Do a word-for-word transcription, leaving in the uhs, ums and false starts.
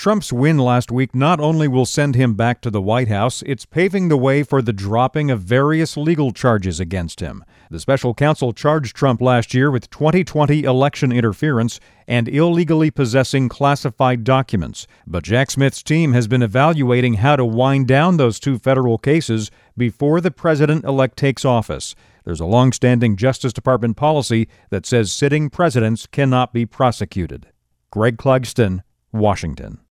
Trump's win last week not only will send him back to the White House, it's paving the way for the dropping of various legal charges against him. The special counsel charged Trump last year with twenty twenty election interference and illegally possessing classified documents. But Jack Smith's team has been evaluating how to wind down those two federal cases before the president-elect takes office. There's a long-standing Justice Department policy that says sitting presidents cannot be prosecuted. Greg Clugston, Washington.